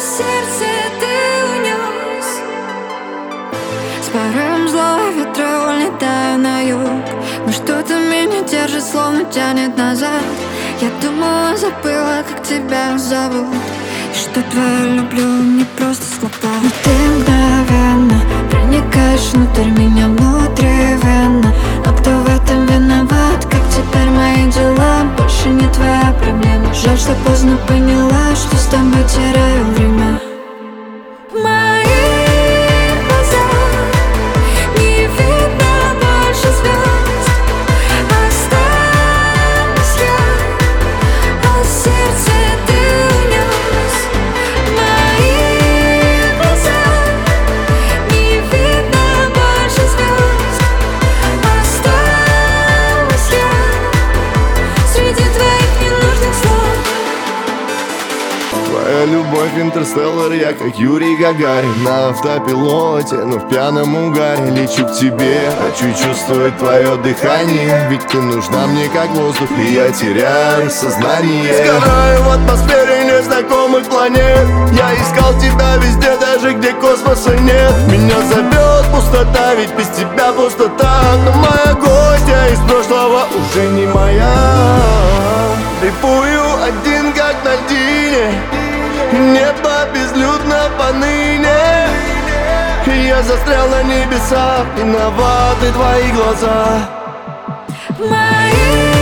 сердце ты унес. С порывом злого ветра улетаю на юг, но что-то меня держит, словно тянет назад. Я думала, забыла, как тебя зовут, и что твое люблю не просто слова. Но ты мгновенно проникаешь внутрь меня, внутривенно. Но кто в этом виноват, как теперь мои дела? Больше не твоя проблема. Жаль, что поздно поняла, что с тобой теряю время. В моих глазах не видно больше звезд. Осталась я, а сердце ты унес. В моих глазах не видно больше звезд. Осталась я среди твоих ненужных слов. Твоя любовь интерстеллар, я как Юрий Гагарин. На автопилоте, но в пьяном угаре лечу к тебе. Хочу чувствовать твое дыхание, ведь ты нужна мне как воздух, и я теряю сознание. Сгораю в атмосфере незнакомых планет. Я искал тебя везде, даже где космоса нет. Меня зовет пустота, ведь без тебя пустота. Но моя гостья из прошлого уже не моя. Дрейфую один, как на льдине. Небо безлюдно поныне. Я застрял на небесах, виноваты твои глаза. Мои